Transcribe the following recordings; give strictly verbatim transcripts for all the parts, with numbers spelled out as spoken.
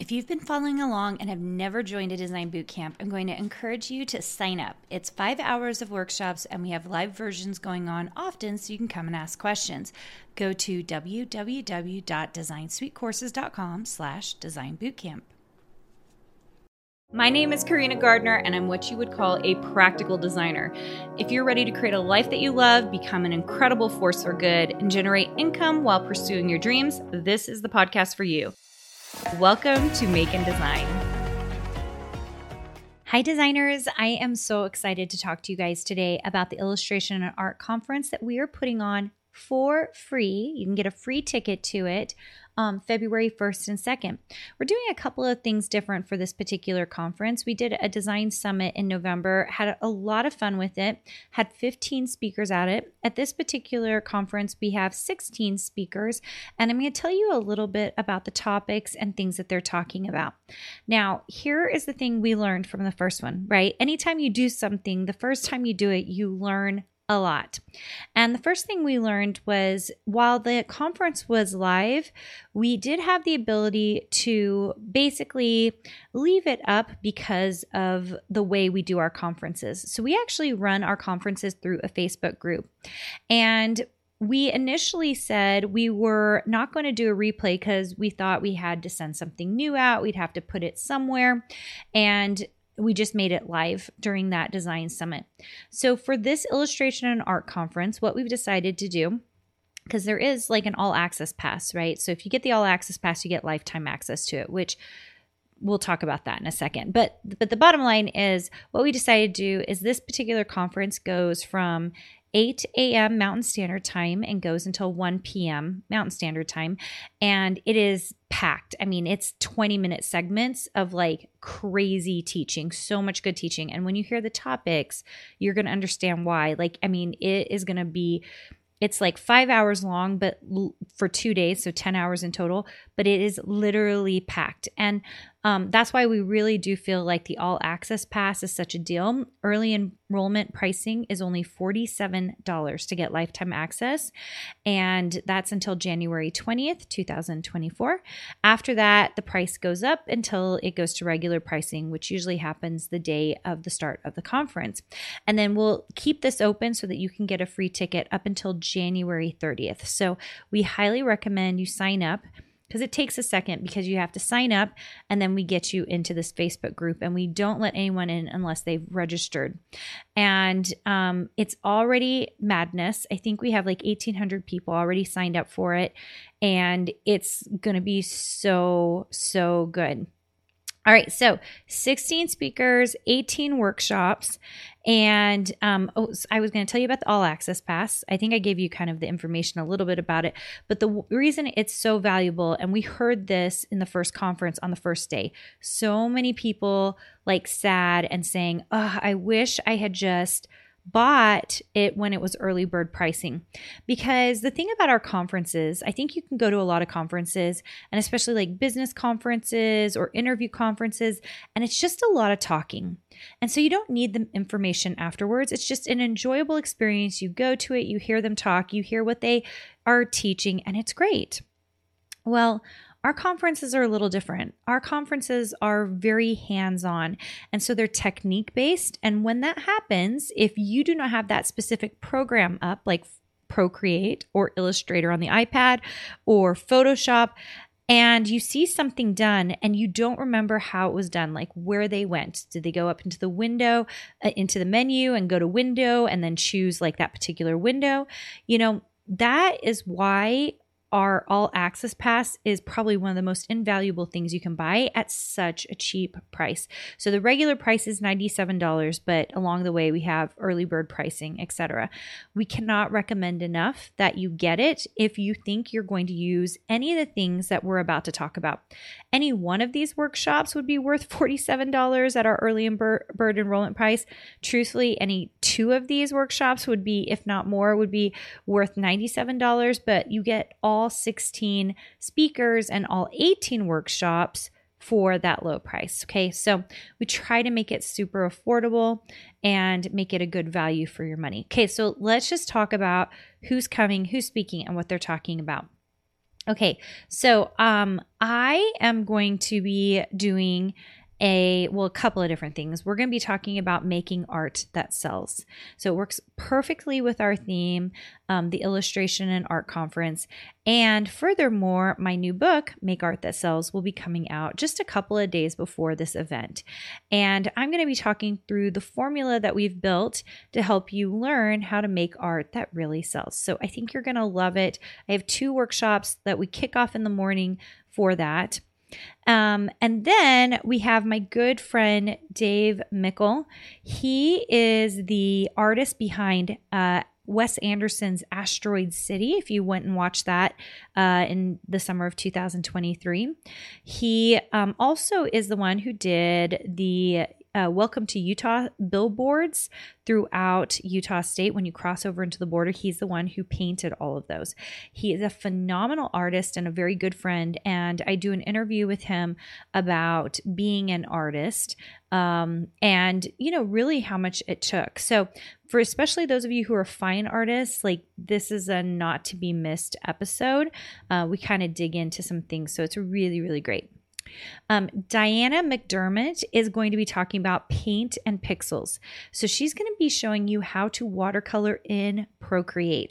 If you've been following along and have never joined a design bootcamp, I'm going to encourage you to sign up. It's five hours of workshops and we have live versions going on often so you can come and ask questions. Go to www.designsweetcourses.com slash design bootcamp. My name is Karina Gardner, and I'm what you would call a practical designer. If you're ready to create a life that you love, become an incredible force for good, and generate income while pursuing your dreams, this is the podcast for you. Welcome to Make and Design. Hi designers, I am so excited to talk to you guys today about the Illustration and Art Conference that we are putting on for free. You can get a free ticket to it um, February first and second. We're doing a couple of things different for this particular conference. We did a design summit in November, had a lot of fun with it, had fifteen speakers at it. At this particular conference, we have sixteen speakers, and I'm going to tell you a little bit about the topics and things that they're talking about. Now, here is the thing we learned from the first one, right? Anytime you do something, the first time you do it, you learn a lot. And the first thing we learned was while the conference was live, we did have the ability to basically leave it up because of the way we do our conferences. So we actually run our conferences through a Facebook group. And we initially said we were not going to do a replay because we thought we had to send something new out. We'd have to put it somewhere. And we just made it live during that design summit. So for this Illustration and Art Conference, what we've decided to do, because there is like an all access pass, right? So if you get the all access pass, you get lifetime access to it, which we'll talk about that in a second. But, but the bottom line is what we decided to do is this particular conference goes from eight a.m. Mountain Standard Time and goes until one p.m. Mountain Standard Time. And it is packed. I mean, it's twenty minute segments of like crazy teaching, so much good teaching. And when you hear the topics, you're going to understand why. Like, I mean, it is going to be, it's like five hours long, but l- for two days, so ten hours in total, but it is literally packed. And um, that's why we really do feel like the all access pass is such a deal. Early enrollment pricing is only forty-seven dollars to get lifetime access. And that's until January twentieth, twenty twenty-four. After that, the price goes up until it goes to regular pricing, which usually happens the day of the start of the conference. And then we'll keep this open so that you can get a free ticket up until January thirtieth. So we highly recommend you sign up, because it takes a second because you have to sign up and then we get you into this Facebook group and we don't let anyone in unless they've registered. And um, it's already madness. I think we have like eighteen hundred people already signed up for it and it's going to be so, so good. All right, so sixteen speakers, eighteen workshops, and um, oh, I was going to tell you about the All Access Pass. I think I gave you kind of the information a little bit about it, but the w- reason it's so valuable, and we heard this in the first conference on the first day, so many people like sad and saying, oh, I wish I had just bought it when it was early bird pricing. Because the thing about our conferences, I think you can go to a lot of conferences and especially like business conferences or interview conferences, and it's just a lot of talking. And so you don't need the information afterwards. It's just an enjoyable experience. You go to it, you hear them talk, you hear what they are teaching, and it's great. Well, our conferences are a little different. Our conferences are very hands-on, and so they're technique-based. And when that happens, if you do not have that specific program up, like Procreate or Illustrator on the iPad or Photoshop, and you see something done and you don't remember how it was done, like where they went. Did they go up into the window, uh, into the menu and go to window and then choose like that particular window? You know, that is why our all access pass is probably one of the most invaluable things you can buy at such a cheap price. So the regular price is ninety-seven dollars, but along the way we have early bird pricing, et cetera. We cannot recommend enough that you get it if you think you're going to use any of the things that we're about to talk about. Any one of these workshops would be worth forty-seven dollars at our early bird enrollment price. Truthfully, any two of these workshops would be, if not more, would be worth ninety-seven dollars, but you get all all sixteen speakers and all eighteen workshops for that low price. Okay, so we try to make it super affordable and make it a good value for your money. Okay, so let's just talk about who's coming, who's speaking, and what they're talking about. Okay, so um, I am going to be doing a, well, a couple of different things. We're going to be talking about making art that sells. So it works perfectly with our theme, um, the Illustration and Art Conference. And furthermore, my new book, Make Art That Sells, will be coming out just a couple of days before this event. And I'm going to be talking through the formula that we've built to help you learn how to make art that really sells. So I think you're going to love it. I have two workshops that we kick off in the morning for that. Um, and then we have my good friend, Dave Mickle. He is the artist behind uh, Wes Anderson's Asteroid City, if you went and watched that uh, in the summer of two thousand twenty-three. He um, also is the one who did the Uh, Welcome to Utah billboards throughout Utah State. When you cross over into the border, he's the one who painted all of those. He is a phenomenal artist and a very good friend. And I do an interview with him about being an artist um, and, you know, really how much it took. So for especially those of you who are fine artists, like this is a not to be missed episode. Uh, we kind of dig into some things. So it's really, really great. Um, Diana McDermott is going to be talking about paint and pixels. So she's going to be showing you how to watercolor in Procreate.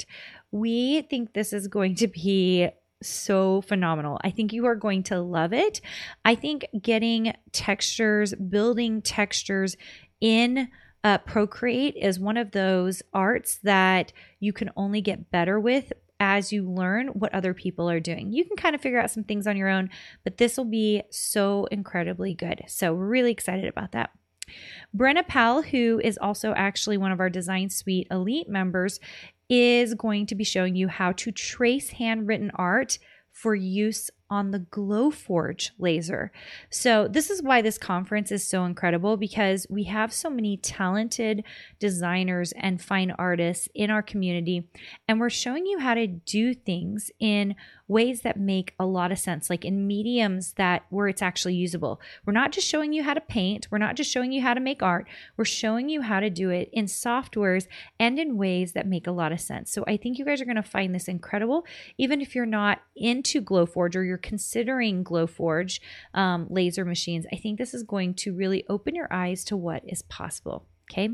We think this is going to be so phenomenal. I think you are going to love it. I think getting textures, building textures in uh, Procreate is one of those arts that you can only get better with as you learn what other people are doing. You can kind of figure out some things on your own, but this will be so incredibly good. So we're really excited about that. Brenna Powell, who is also actually one of our Design Suite Elite members, is going to be showing you how to trace handwritten art for use on the Glowforge laser. So this is why this conference is so incredible, because we have so many talented designers and fine artists in our community, and we're showing you how to do things in ways that make a lot of sense, like in mediums that where it's actually usable. We're not just showing you how to paint. We're not just showing you how to make art. We're showing you how to do it in softwares and in ways that make a lot of sense. So I think you guys are going to find this incredible, even if you're not into Glowforge or you're considering Glowforge um, laser machines. I think this is going to really open your eyes to what is possible. Okay.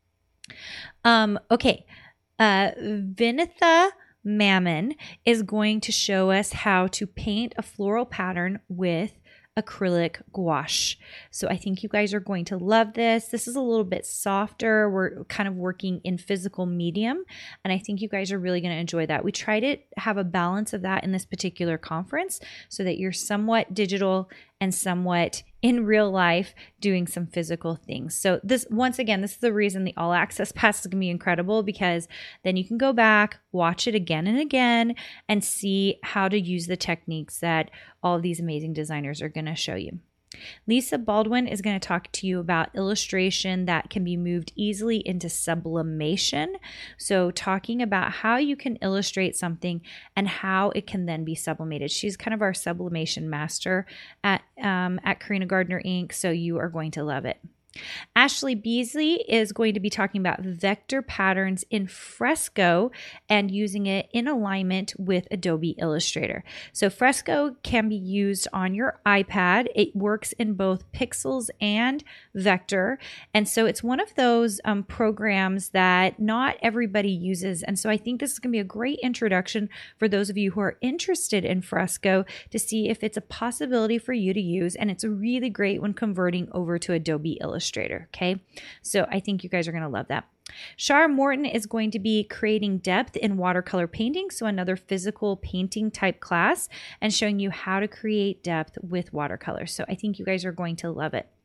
Um, okay. Uh, Vinitha Mammon is going to show us how to paint a floral pattern with acrylic gouache. So I think you guys are going to love this. This is a little bit softer. We're kind of working in physical medium, and I think you guys are really going to enjoy that. We try to have a balance of that in this particular conference so that you're somewhat digital and somewhat in real life doing some physical things. So this, once again, this is the reason the all access pass is going to be incredible, because then you can go back, watch it again and again, and see how to use the techniques that all of these amazing designers are going to show you. Lisa Baldwin is going to talk to you about illustration that can be moved easily into sublimation. So talking about how you can illustrate something and how it can then be sublimated. She's kind of our sublimation master at, um, at Karina Gardner Incorporated. So you are going to love it. Ashley Beasley is going to be talking about vector patterns in Fresco and using it in alignment with Adobe Illustrator. So Fresco can be used on your iPad. It works in both pixels and vector. And so it's one of those um, programs that not everybody uses. And so I think this is going to be a great introduction for those of you who are interested in Fresco to see if it's a possibility for you to use. And it's really great when converting over to Adobe Illustrator. Okay, so I think you guys are going to love that. Shara Morton is going to be creating depth in watercolor painting, so another physical painting type class, and showing you how to create depth with watercolor. So I think you guys are going to love it.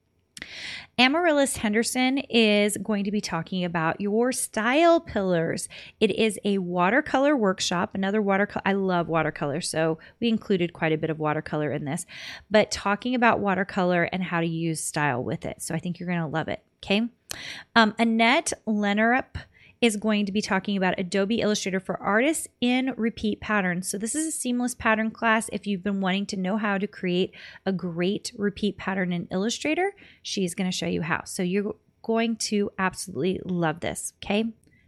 Amaryllis Henderson is going to be talking about your style pillars. It is a watercolor workshop, another watercolor. I love watercolor, so we included quite a bit of watercolor in this, but talking about watercolor and how to use style with it. So I think you're going to love it. Okay. Um, Annette Lenarup is going to be talking about Adobe Illustrator for artists in repeat patterns. So this is a seamless pattern class. If you've been wanting to know how to create a great repeat pattern in Illustrator, she's going to show you how. So you're going to absolutely love this. Okay.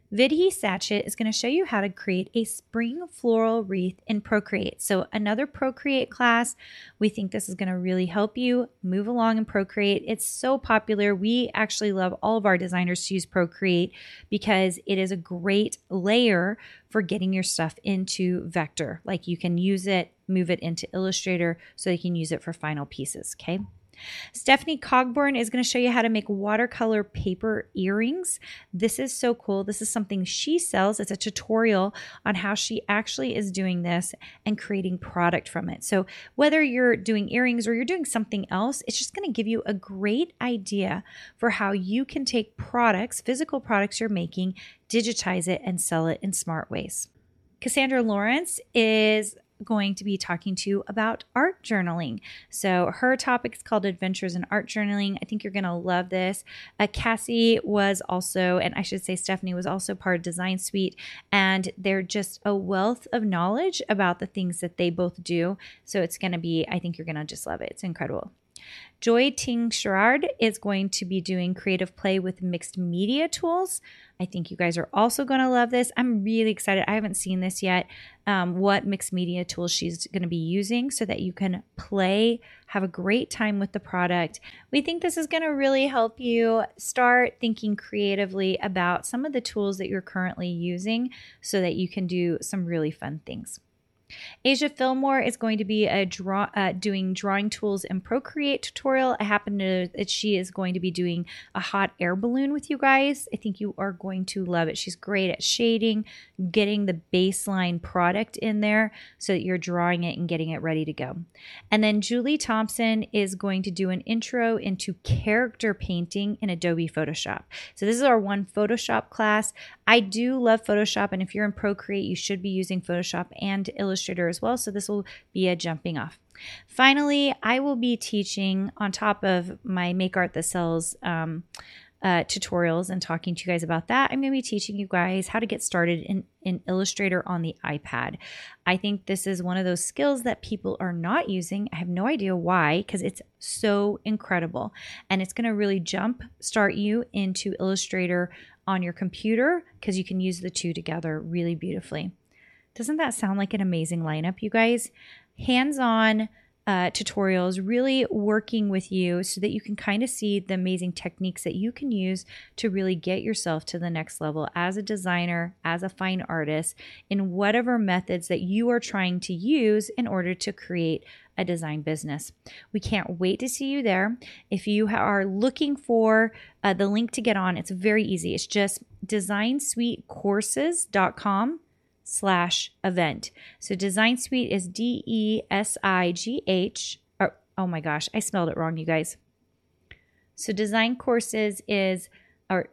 Vidhi Sachet is going to show you how to create a spring floral wreath in Procreate. So another Procreate class. We think this is going to really help you move along in Procreate. It's so popular. We actually love all of our designers to use Procreate because it is a great layer for getting your stuff into Vector. Like you can use it, move it into Illustrator so you can use it for final pieces, okay? Stephanie Cogburn is going to show you how to make watercolor paper earrings. This is so cool. This is something she sells. It's a tutorial on how she actually is doing this and creating product from it. So whether you're doing earrings or you're doing something else, it's just going to give you a great idea for how you can take products, physical products you're making, digitize it, and sell it in smart ways. Cassandra Lawrence is going to be talking to you about art journaling. So her topic is called Adventures in Art Journaling. I think you're going to love this. Uh, Cassie was also, and I should say Stephanie was also part of Design Suite, and they're just a wealth of knowledge about the things that they both do. So it's going to be, I think you're going to just love it. It's incredible. Joy Ting Sherrard is going to be doing creative play with mixed media tools. I think you guys are also going to love this. I'm really excited. I haven't seen this yet, um, what mixed media tools she's going to be using so that you can play, have a great time with the product. We think this is going to really help you start thinking creatively about some of the tools that you're currently using so that you can do some really fun things. Asia Fillmore is going to be a draw, uh, doing drawing tools in Procreate tutorial. I happen to that she is going to be doing a hot air balloon with you guys. I think you are going to love it. She's great at shading, getting the baseline product in there so that you're drawing it and getting it ready to go. And then Julie Thompson is going to do an intro into character painting in Adobe Photoshop. So this is our one Photoshop class. I do love Photoshop, and if you're in Procreate, you should be using Photoshop and Illustrator as well, so this will be a jumping off. Finally, I will be teaching on top of my Make Art That Sells um, uh, tutorials and talking to you guys about that. I'm going to be teaching you guys how to get started in, in Illustrator on the iPad. I think this is one of those skills that people are not using. I have no idea why, because it's so incredible, and it's going to really jump start you into Illustrator on your computer because you can use the two together really beautifully. Doesn't that sound like an amazing lineup, you guys? Hands-on uh, tutorials really working with you so that you can kind of see the amazing techniques that you can use to really get yourself to the next level as a designer, as a fine artist, in whatever methods that you are trying to use in order to create a design business. We can't wait to see you there. If you are looking for uh, the link to get on, it's very easy. It's just design suite courses dot com slash event. So Design Suite is D E S I G H. Or, oh my gosh, I spelled it wrong, you guys. So Design Courses is, or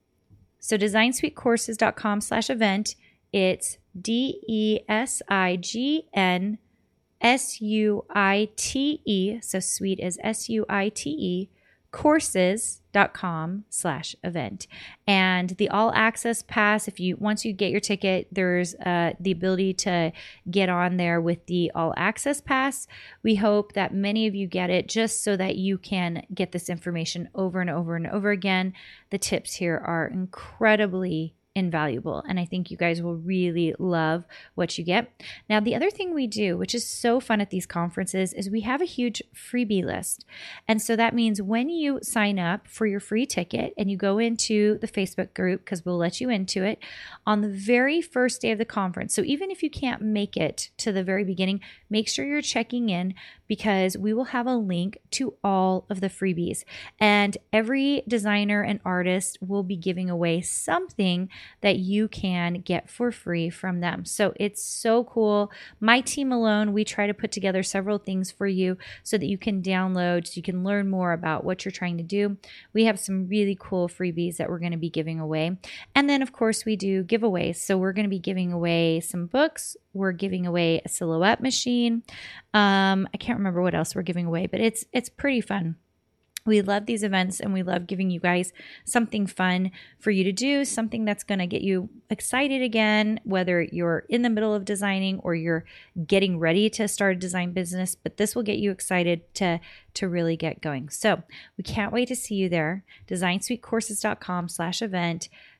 so design suite courses dot com slash event. It's D E S I G N S U I T E, so suite is S U I T E, courses dot com slash event. And the all access pass, if you once you get your ticket, there's uh, the ability to get on there with the all access pass. We hope that many of you get it just so that you can get this information over and over and over again. The tips here are incredibly invaluable, and I think you guys will really love what you get. Now, the other thing we do, which is so fun at these conferences, is we have a huge freebie list. And so that means when you sign up for your free ticket and you go into the Facebook group, because we'll let you into it, on the very first day of the conference. So even if you can't make it to the very beginning, make sure you're checking in, because we will have a link to all of the freebies. And every designer and artist will be giving away something that you can get for free from them. So it's so cool. My team alone, we try to put together several things for you so that you can download, so you can learn more about what you're trying to do. We have some really cool freebies that we're going to be giving away. And then, of course, we do giveaways. So we're going to be giving away some books. We're giving away a silhouette machine. Um, I can't remember what else we're giving away, but it's it's pretty fun. We love these events, and we love giving you guys something fun for you to do, something that's going to get you excited again, whether you're in the middle of designing or you're getting ready to start a design business, but this will get you excited to, to really get going. So we can't wait to see you there. design suite courses dot com slash event.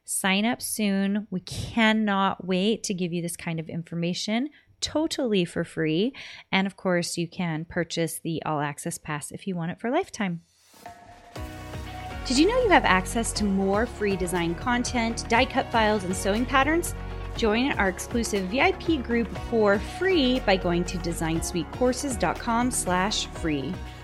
Sign up soon. We cannot wait to give you this kind of information totally for free. And of course, you can purchase the All Access Pass if you want it for a lifetime. Did you know you have access to more free design content, die cut files, and sewing patterns? Join our exclusive V I P group for free by going to design suite courses dot com slash free.